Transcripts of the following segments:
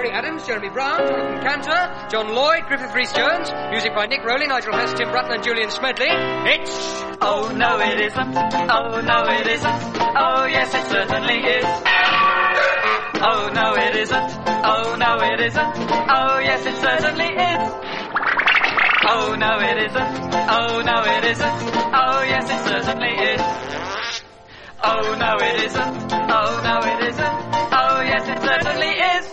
Gerry Adams, Jeremy Brown, Jonathan Cantor, John Lloyd, Griffith Rhys-Jones, music by Nick Rowley, Nigel Hess, Tim Bratton and Julian Smedley. It's... Oh, no, it isn't. Oh, no, it isn't. Oh, yes, it certainly is. Oh, no, it isn't. Oh, no, it isn't. Oh, yes, it certainly is. Oh, no, it isn't. Oh, no, it isn't. Oh, yes, it certainly is. Oh, no, it isn't. Oh, no, it isn't. Oh, yes, it certainly is.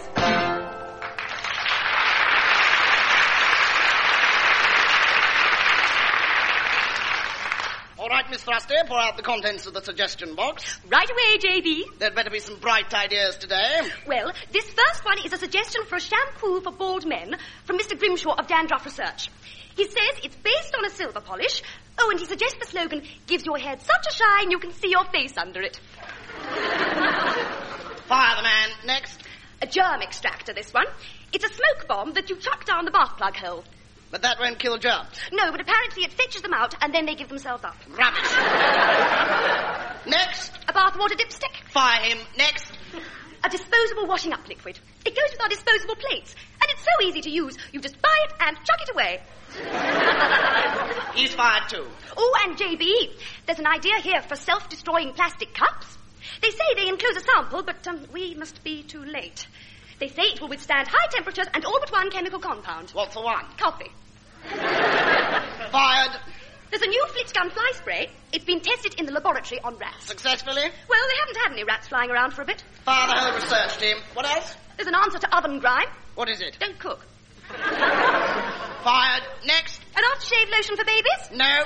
All right, Miss Thrusty, pour out the contents of the suggestion box. Right away, J.B. There'd better be some bright ideas today. Well, this first one is a suggestion for a shampoo for bald men from Mr. Grimshaw of Dandruff Research. He says it's based on a silver polish. Oh, and he suggests the slogan, gives your head such a shine you can see your face under it. Fire the man. Next. A germ extractor, this one. It's a smoke bomb that you chuck down the bath plug hole. But that won't kill germs. No, but apparently it fetches them out and then they give themselves up. Rubbish. Next. A bathwater dipstick. Fire him. Next. A disposable washing up liquid. It goes with our disposable plates. And it's so easy to use. You just buy it and chuck it away. He's fired too. Oh, and J.B., there's an idea here for self-destroying plastic cups. They say they enclose a sample, but we must be too late. They say it will withstand high temperatures and all but one chemical compound. What's the one? Coffee. Fired. There's a new Flitgun fly spray. It's been tested in the laboratory on rats. Successfully? Well, they haven't had any rats flying around for a bit. Fire the whole research team. What else? There's an answer to oven grime. What is it? Don't cook. Fired. Next. An aftershave lotion for babies? No.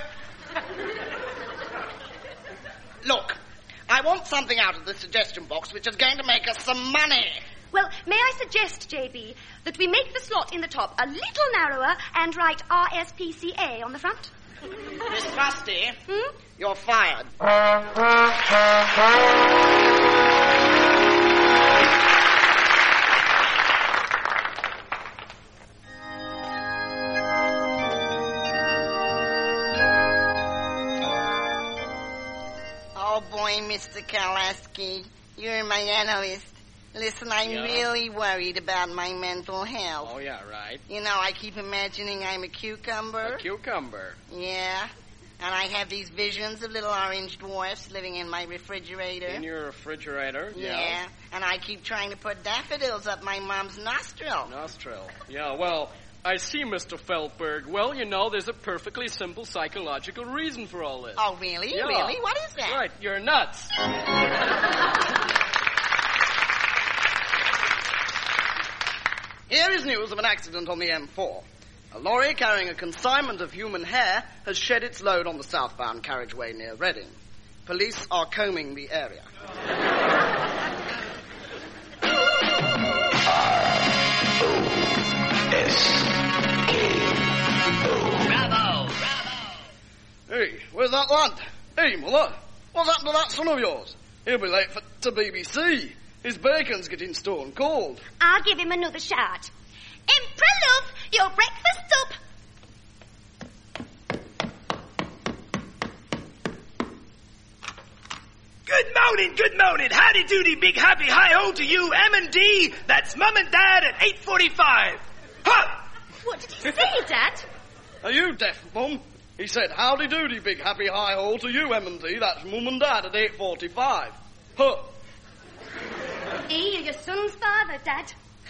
Look, I want something out of the suggestion box which is going to make us some money. Well, may I suggest, J.B., that we make the slot in the top a little narrower and write RSPCA on the front? Miss Rusty, you're fired. Oh, boy, Mr. Kalaski, you're my analyst. Listen, I'm really worried about my mental health. Oh, yeah, right. You know, I keep imagining I'm a cucumber. A cucumber? Yeah. And I have these visions of little orange dwarfs living in my refrigerator. In your refrigerator? Yeah. And I keep trying to put daffodils up my mom's nostril. Nostril? Yeah, well, I see, Mr. Feldberg. Well, you know, there's a perfectly simple psychological reason for all this. Oh, really? Yeah. Really? What is that? Right, you're nuts. Here is news of an accident on the M4. A lorry carrying a consignment of human hair has shed its load on the southbound carriageway near Reading. Police are combing the area. R-O-S-K-O. Bravo! Hey, where's that lad? Hey, Muller, what's happened to that son of yours? He'll be late to BBC. His bacon's getting stone cold. I'll give him another shot. Emperor Love, your breakfast's up. Good morning. Howdy doody, big happy hi-ho to you, M&D. That's Mum and Dad at 8:45. Ha! What did he say, Dad? Are you deaf, Mum? He said, howdy doody, big happy hi-ho to you, M&D. That's Mum and Dad at 8:45. Huh. Hey, you're your son's father, Dad.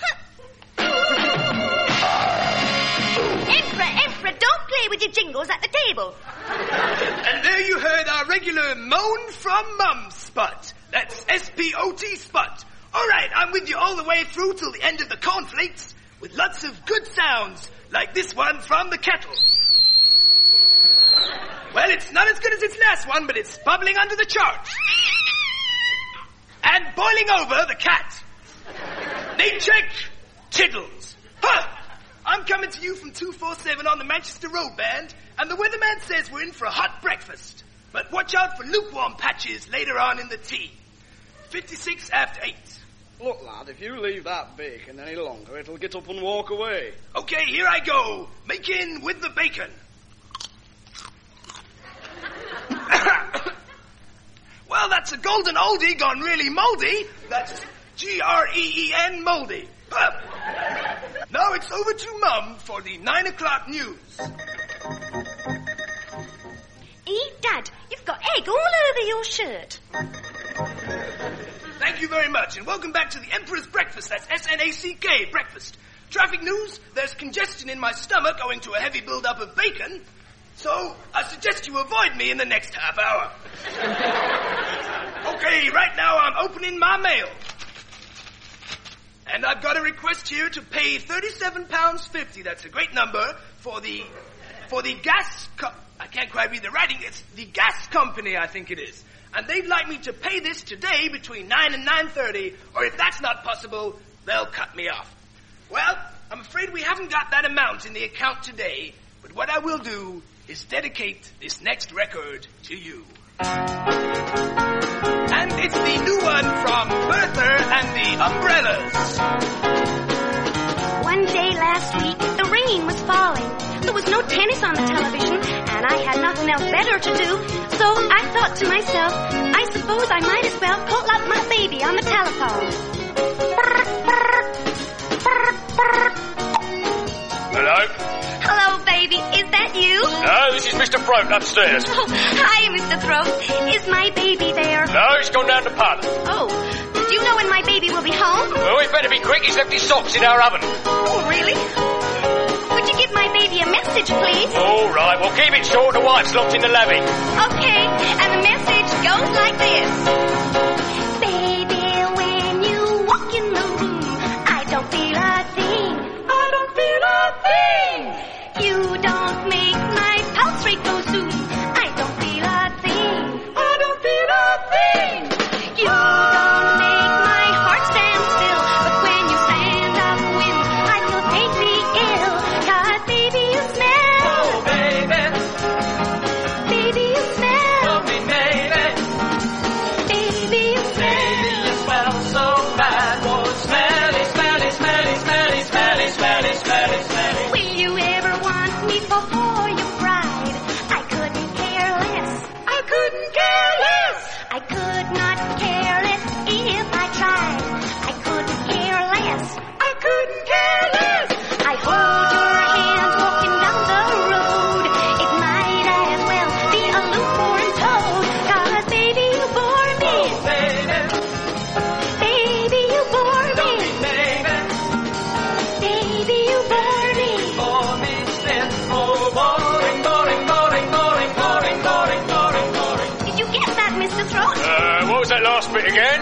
Emperor, don't play with your jingles at the table. And there you heard our regular moan from Mum spot. That's S-P-O-T spot. All right, I'm with you all the way through till the end of the cornflakes with lots of good sounds, like this one from the kettle. Well, it's not as good as its last one, but it's bubbling under the chart. And boiling over the cat. Name check, Tiddles. Huh! I'm coming to you from 247 on the Manchester Road Band, and the weatherman says we're in for a hot breakfast. But watch out for lukewarm patches later on in the tea. 56 after 8. Look, lad, if you leave that bacon any longer, it'll get up and walk away. Okay, here I go. Making with the bacon. Well, that's a golden oldie gone really moldy. That's G-R-E-E-N moldy. Now it's over to Mum for the 9 o'clock news. Hey, Dad, you've got egg all over your shirt. Thank you very much, and welcome back to the Emperor's Breakfast. That's SNACK, breakfast. Traffic news, there's congestion in my stomach owing to a heavy build-up of bacon, so I suggest you avoid me in the next half hour. Okay, right now I'm opening my mail. And I've got a request here to pay £37.50, that's a great number, for the gas I can't quite read the writing, it's the gas company, I think it is. And they'd like me to pay this today between 9 and 9:30, or if that's not possible, they'll cut me off. Well, I'm afraid we haven't got that amount in the account today, but what I will do is dedicate this next record to you. And it's the new one from Bertha and the Umbrellas. One day last week, the rain was falling. There was no tennis on the television, and I had nothing else better to do. So I thought to myself, I suppose I might as well call up my baby on the telephone. Hello? Hello, baby. Is that you? No, this is Mr. Throat upstairs. Oh, hi, Mr. Throat. Is my baby there? No, he's gone down the pub. Oh, do you know when my baby will be home? Oh, he better be quick. He's left his socks in our oven. Oh, really? Would you give my baby a message, please? All right, well, keep it short. The wife's locked in the lavvy. Okay, and the message goes like this. Baby, when you walk in the room, I don't feel a thing. I don't feel a thing. You don't make my pulse rate go zoom. I don't feel a thing. I don't feel a thing. You don't make my heart stand still. But when you stand upwind, I feel faintly ill. 'Cause baby, you smell. Oh, baby. Baby, you smell. Love me, baby. Baby, you smell. Baby, you smell so bad. Oh, smelly, smelly, smelly, smelly, smelly, smelly, smelly, smelly. Will you ever want me for your bride? I couldn't care less. I couldn't care less. I could not care less if I tried. I couldn't care less. I couldn't care less. I hold your hand walking down the road. It might as well be a loop-born toad. 'Cause baby, you bore me. Oh, baby. Baby, you bore Don't me. be baby. Baby, you bore me. For me, sin. Oh, boring, boring, boring, boring, boring, boring, boring, boring. Did you get that, Mr. Throat? What was that last bit again?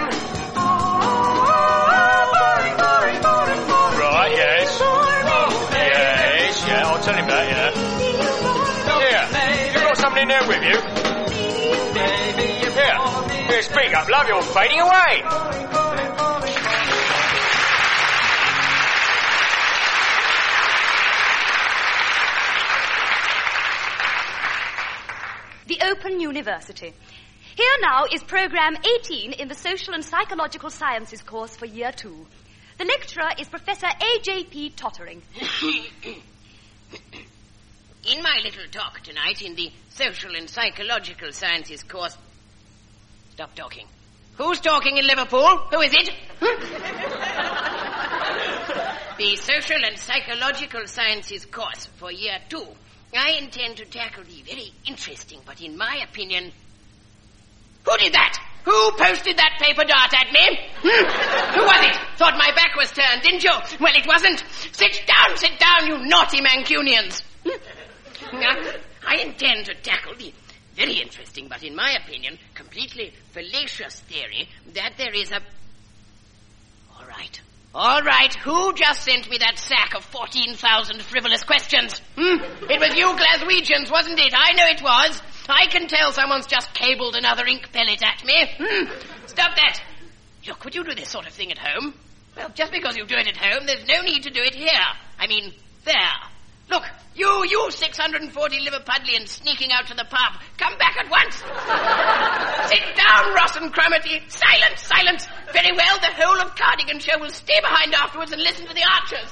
Boring, boring, boring, boring. Right, yes. Yes, yeah, I'll tell him that, yeah. Here, you got something in there with you? Baby, you Here, here, speak up, love, you're fading away. The Open University. Here now is Program 18 in the Social and Psychological Sciences course for Year 2. The lecturer is Professor A.J.P. Tottering. In my little talk tonight in the Social and Psychological Sciences course... Stop talking. Who's talking in Liverpool? Who is it? The Social and Psychological Sciences course for Year 2. I intend to tackle the very interesting, but in my opinion... Who did that? Who posted that paper dart at me? Who was it? Thought my back was turned, didn't you? Well, it wasn't. Sit down, you naughty Mancunians. I intend to tackle the very interesting, but in my opinion, completely fallacious theory that there is a... All right, who just sent me that sack of 14,000 frivolous questions? It was you Glaswegians, wasn't it? I know it was. I can tell someone's just cabled another ink pellet at me. Stop that. Look, would you do this sort of thing at home? Well, just because you do it at home, there's no need to do it here. I mean, there. Look, you 640 Liverpudlians sneaking out to the pub, come back at once. Sit down, Ross and Cromarty. Silence. Very well, the whole of Cardiganshire will stay behind afterwards and listen to the archers.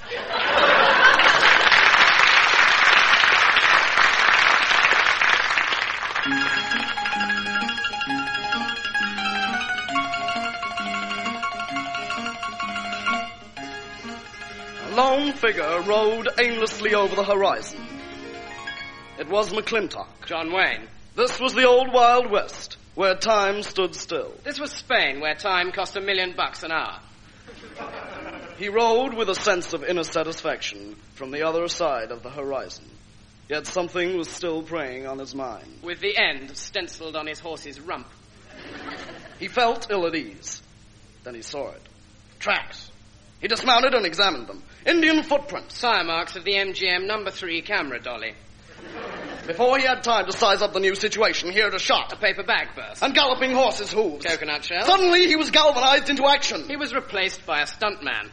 lone figure rode aimlessly over the horizon. It was McClintock. John Wayne. This was the old Wild West, where time stood still. This was Spain, where time cost $1 million an hour. He rode with a sense of inner satisfaction from the other side of the horizon. Yet something was still preying on his mind. With the end stenciled on his horse's rump. He felt ill at ease. Then he saw it. Tracks. He dismounted and examined them. Indian footprints. Tire marks of the MGM No. 3 camera dolly. Before he had time to size up the new situation, he heard a shot. A paper bag burst. And galloping horses' hooves. Coconut shell. Suddenly he was galvanized into action. He was replaced by a stuntman.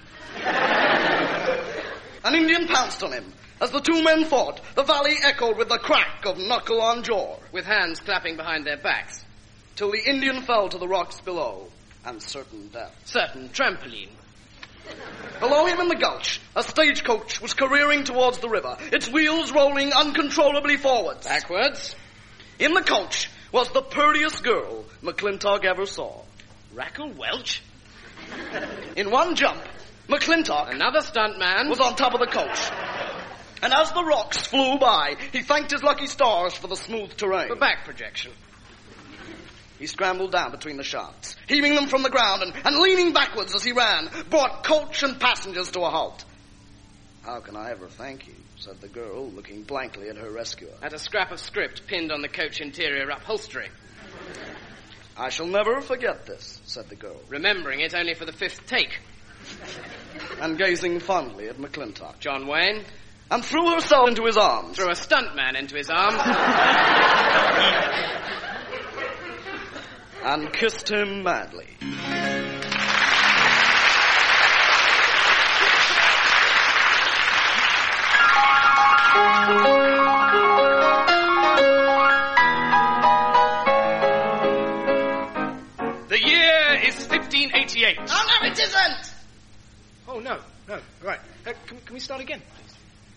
An Indian pounced on him. As the two men fought, the valley echoed with the crack of knuckle on jaw. With hands clapping behind their backs. Till the Indian fell to the rocks below, and certain death. Certain trampoline. Below him in the gulch, a stagecoach was careering towards the river, its wheels rolling uncontrollably forwards. Backwards. In the coach was the purtiest girl McClintock ever saw. Rackle Welch. In one jump, McClintock, another stuntman, was on top of the coach. And as the rocks flew by, he thanked his lucky stars for the smooth terrain. For back projection. He scrambled down between the shafts, heaving them from the ground and leaning backwards as he ran, brought coach and passengers to a halt. How can I ever thank you, said the girl, looking blankly at her rescuer. At a scrap of script pinned on the coach interior upholstery. I shall never forget this, said the girl. Remembering it only for the 5th take. And gazing fondly at McClintock. John Wayne. And threw herself into his arms. Threw a stuntman into his arms. And kissed him madly. The year is 1588. Oh, no, it isn't! Oh, no. Right. Can we start again, please?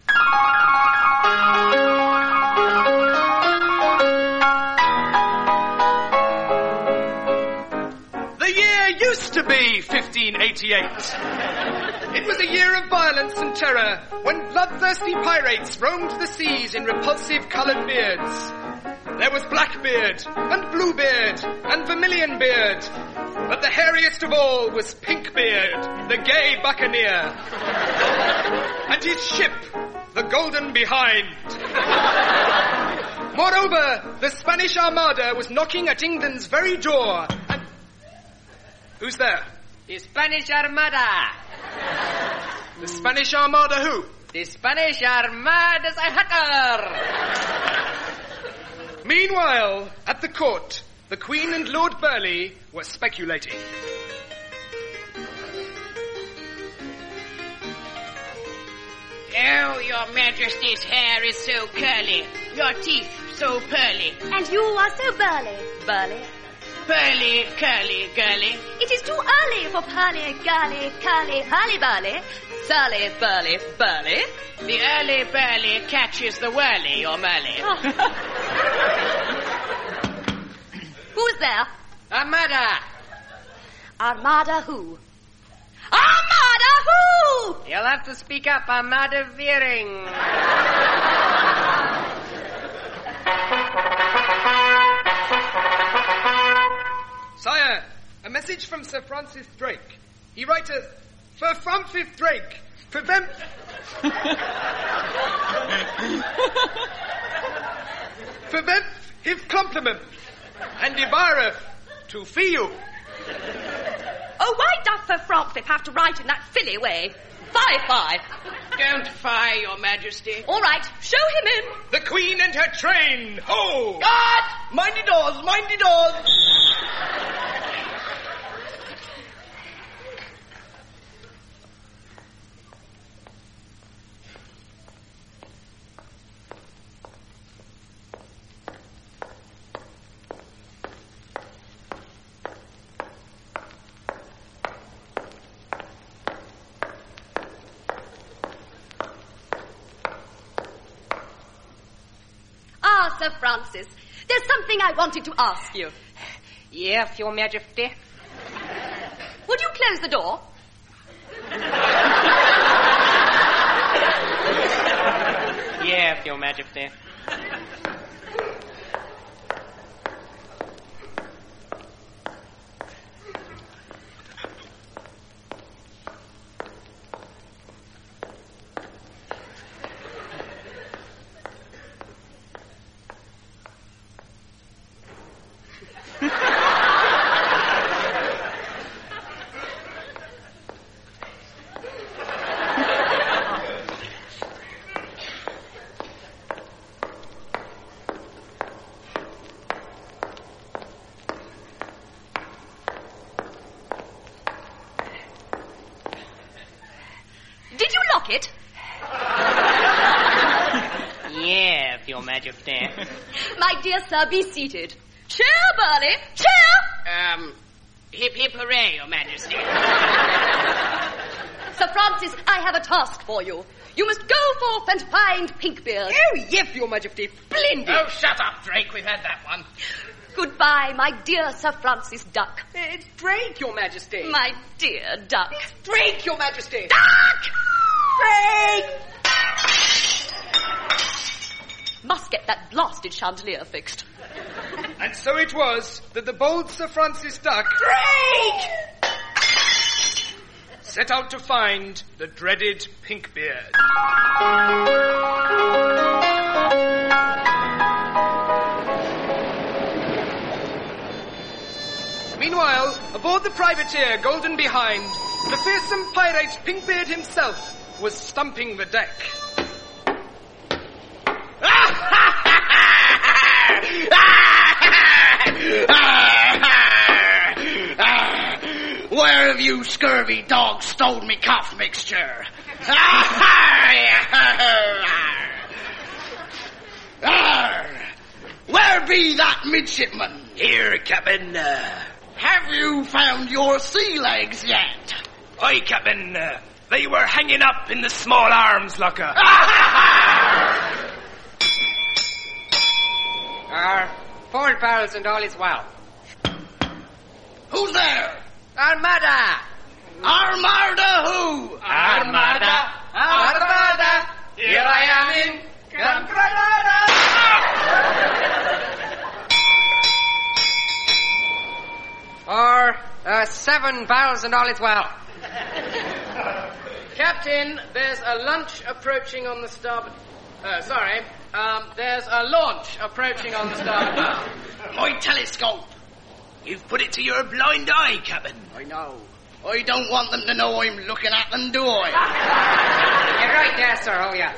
The year used to be 1588. It was a year of violence and terror, when bloodthirsty pirates roamed the seas in repulsive coloured beards. There was Blackbeard, and Bluebeard, and Vermilionbeard, but the hairiest of all was Pinkbeard, the gay buccaneer. And his ship, the Golden Behind. Moreover, the Spanish Armada was knocking at England's very door, and... Who's there? The Spanish Armada. The Spanish Armada who? The Spanish Armada's a hacker. Meanwhile, at the court, the Queen and Lord Burleigh were speculating. Oh, your Majesty's hair is so curly, your teeth so pearly. And you are so burly. Burly? Pearly, curly, girly. It is too early for pearly, girly, curly, hurly-burly. Surly, burly, burly. The early burly catches the whirly, or Merly. Oh. Who's there? Armada. Armada who? Armada who? You'll have to speak up, Armada Veering. Sire, a message from Sir Francis Drake. He writeth, for Francis Drake, for them... for them his compliment, and desireth to fee you. Oh, why doth Sir Francis have to write in that silly way? Fie. Don't fie, your Majesty. All right, show him in. The Queen and her train, ho! God! Mindy doors, mindy doors! Ah, Sir Francis, there's something I wanted to ask you. Yes, Your Majesty. Would you close the door? Yes, Your Majesty. Did you lock it? Yes, Your Majesty. My dear sir, be seated. Chair, Burley, chair! Hip hip hooray, Your Majesty. Sir Francis, I have a task for you. You must go forth and find Pinkbeard. Oh, yes, Your Majesty. Splendid. Oh, shut up, Drake. We've had that one. Goodbye, my dear Sir Francis Duck. It's Drake, Your Majesty. My dear Duck. Drake, Your Majesty. Duck! Drake! Must get that blasted chandelier fixed. And so it was that the bold Sir Francis Duck set out to find the dreaded Pinkbeard. Meanwhile, aboard the privateer Golden Behind, the fearsome pirate Pinkbeard himself was stumping the deck. Where have you scurvy dogs stole me cough mixture? Where be that midshipman? Here, Captain. Have you found your sea legs yet? Aye, Captain. They were hanging up in the small arms locker. 4 barrels and all is well. Who's there? Armada! Armada who? Armada! Armada! Here I am in Or 7 barrels and all is well. Captain, there's a lunch approaching on the starboard... there's a launch approaching on the starboard. My telescope. You've put it to your blind eye, Captain. I know. I don't want them to know I'm looking at them, do I? You're right there, sir, oh yeah.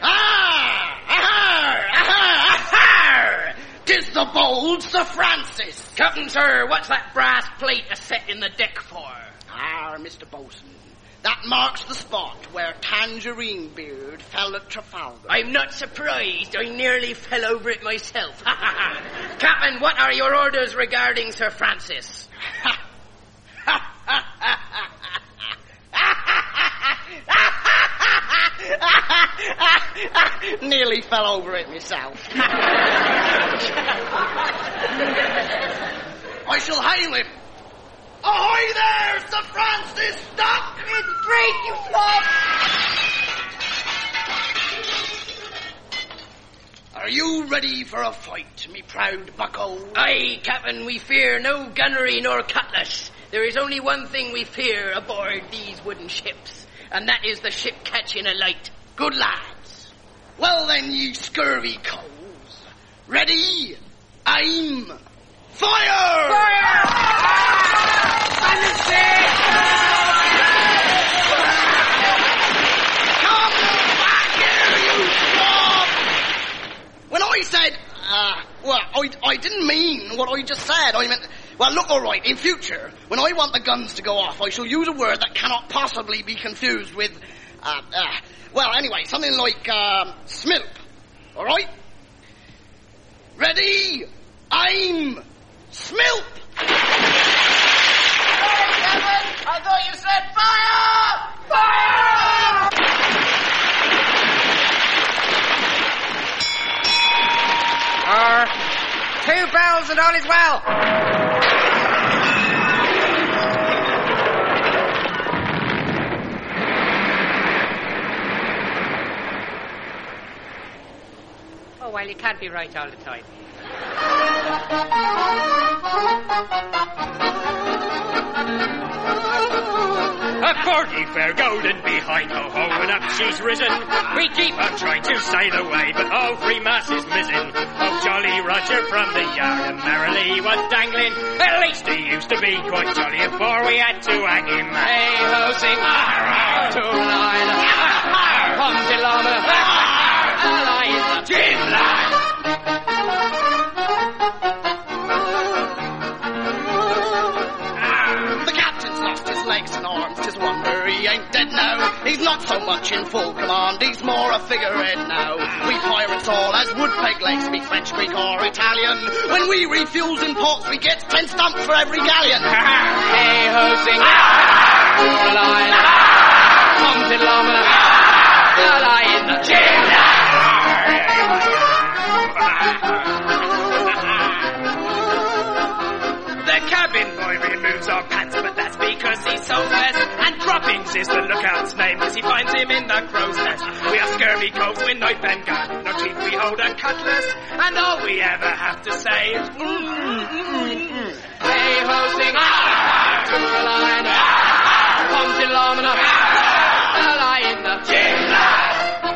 Tis the bold Sir Francis. Captain, sir, what's that brass plate a set in the deck for? Mr. Bosun, that marks the spot where Tangerine Beard fell at Trafalgar. I'm not surprised. I nearly fell over it myself. Captain, what are your orders regarding Sir Francis? Nearly fell over it myself. I shall hail him. Ahoy there, Sir Francis Duck! It's great, you flop! Are you ready for a fight, me proud bucko? Aye, Captain, we fear no gunnery nor cutlass. There is only one thing we fear aboard these wooden ships, and that is the ship catching alight. Good lads. Well then, ye scurvy coals. Ready? Aim. Fire! Fire! Come back here, you swab! When I said, I didn't mean what I just said. I meant, well, look, all right, in future, when I want the guns to go off, I shall use a word that cannot possibly be confused with, well, anyway, something like, smilp. All right? Ready? Aim. Smilp! I thought you said fire! Fire! 2 barrels and all is well. can't be right all the time. A 40 fair golden behind, ho ho, and up she's risen. We keep on trying to sail away, but all three masts is missing. Oh, Jolly Roger from the yard and merrily was dangling. At least he used to be quite jolly before we had to hang him. Hey ho, sing to the line, come to Lama, line, gin line. Legs and arms, 'tis wonder he ain't dead now. He's not so much in full command, he's more a figurehead now. We pirates all as wood peg legs, speak French, Greek or Italian. When we refuels in ports, we get 10 stumps for every galleon. Hey ho, sing to the line, come to Lama, line, gin The cabin boy removes our pants, but that's because he's so fast. And Droppings is the lookout's name, cause he finds him in the crow's nest. We are scurvy coves with knife and gun, no chief we hold a cutlass, and all we ever have to say is Hey ho, sing to the line, come to Lama, line, gin line.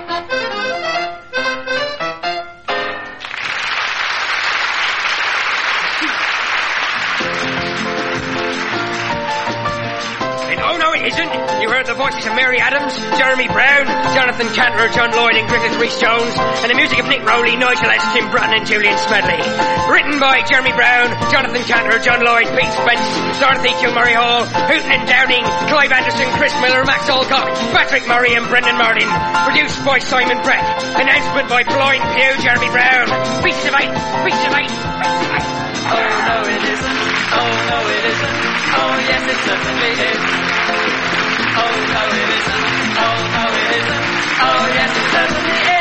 Oh, no, it isn't. You heard the voices of Mary Adams, Jeremy Brown, Jonathan Cantor, John Lloyd and Griffith Rhys-Jones, and the music of Nick Rowley, Nigel S., Tim Bratton and Julian Smedley. Written by Jeremy Brown, Jonathan Cantor, John Lloyd, Pete Spence, Dorothy Kilmurray Hall, Houghton and Downing, Clive Anderson, Chris Miller, Max Alcock, Patrick Murray and Brendan Martin. Produced by Simon Brett. Announcement by Blind Pew, Jeremy Brown. Pieces of eight, pieces of eight, pieces of eight. Oh no it isn't, oh no it isn't, oh yes it certainly is. Oh no it isn't, oh no it isn't, oh yes it certainly is.